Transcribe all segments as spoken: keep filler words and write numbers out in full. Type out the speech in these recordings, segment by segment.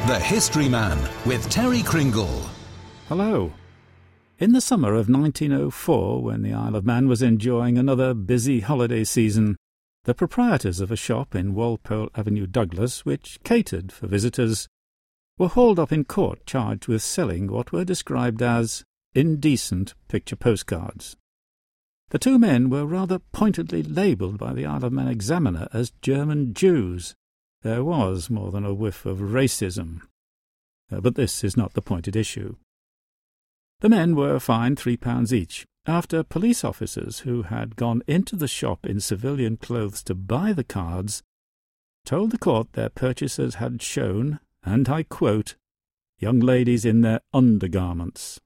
The History Man with Terry Kringle. Hello. In the summer of nineteen oh four, when the Isle of Man was enjoying another busy holiday season, the proprietors of a shop in Walpole Avenue, Douglas, which catered for visitors, were hauled up in court charged with selling what were described as indecent picture postcards. The two men were rather pointedly labelled by the Isle of Man Examiner as German Jews. There was more than a whiff of racism. Uh, but this is not the pointed issue. The men were fined three pounds each, after police officers who had gone into the shop in civilian clothes to buy the cards told the court their purchasers had shown, and I quote, young ladies in their undergarments.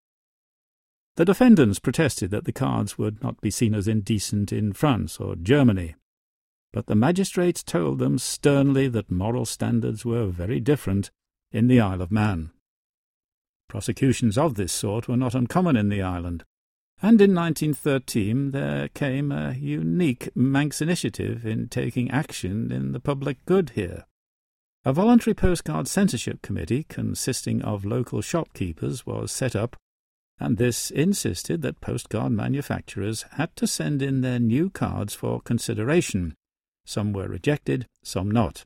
The defendants protested that the cards would not be seen as indecent in France or Germany, but the magistrates told them sternly that moral standards were very different in the Isle of Man. Prosecutions of this sort were not uncommon in the island, and in nineteen thirteen there came a unique Manx initiative in taking action in the public good here. A voluntary postcard censorship committee consisting of local shopkeepers was set up, and this insisted that postcard manufacturers had to send in their new cards for consideration. Some were rejected, some not.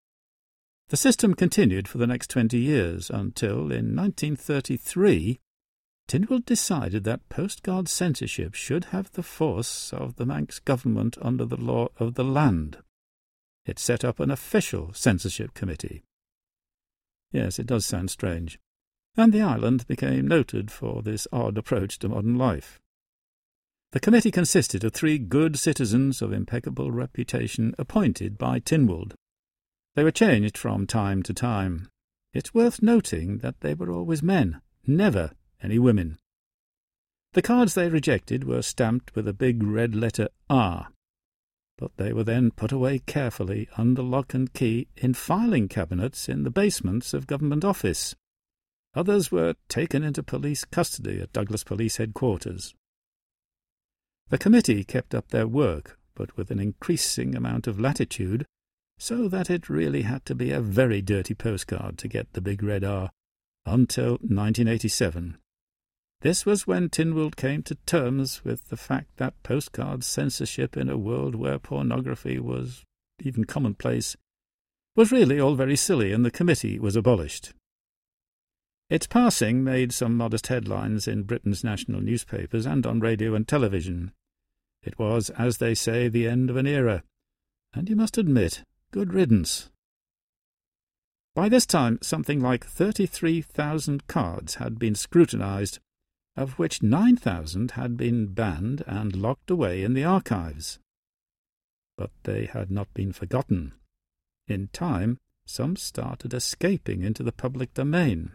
The system continued for the next twenty years until, in nineteen thirty-three, Tynwald decided that postcard censorship should have the force of the Manx government under the law of the land. It set up an official censorship committee. Yes, it does sound strange. And the island became noted for this odd approach to modern life. The committee consisted of three good citizens of impeccable reputation appointed by Tynwald. They were changed from time to time. It's worth noting that they were always men, never any women. The cards they rejected were stamped with a big red letter R, but they were then put away carefully under lock and key in filing cabinets in the basements of Government Office. Others were taken into police custody at Douglas Police Headquarters. The committee kept up their work, but with an increasing amount of latitude, so that it really had to be a very dirty postcard to get the big red R, until nineteen eighty-seven. This was when Tynwald came to terms with the fact that postcard censorship in a world where pornography was even commonplace was really all very silly, and the committee was abolished. Its passing made some modest headlines in Britain's national newspapers and on radio and television. It was, as they say, the end of an era, and you must admit, good riddance. By this time, something like thirty-three thousand cards had been scrutinised, of which nine thousand had been banned and locked away in the archives. But they had not been forgotten. In time, some started escaping into the public domain.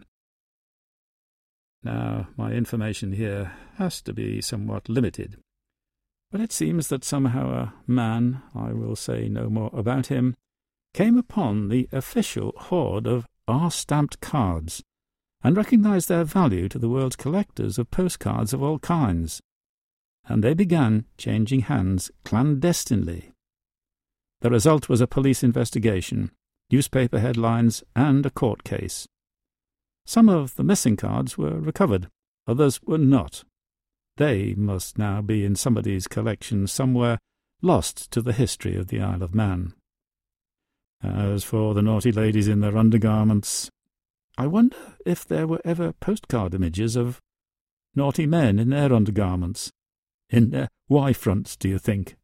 Now, my information here has to be somewhat limited, but it seems that somehow a man, I will say no more about him, came upon the official hoard of R-stamped cards and recognised their value to the world's collectors of postcards of all kinds, and they began changing hands clandestinely. The result was a police investigation, newspaper headlines, and a court case. Some of the missing cards were recovered, others were not. They must now be in somebody's collection somewhere, lost to the history of the Isle of Man. As for the naughty ladies in their undergarments, I wonder if there were ever postcard images of naughty men in their undergarments, in their Y-fronts, do you think?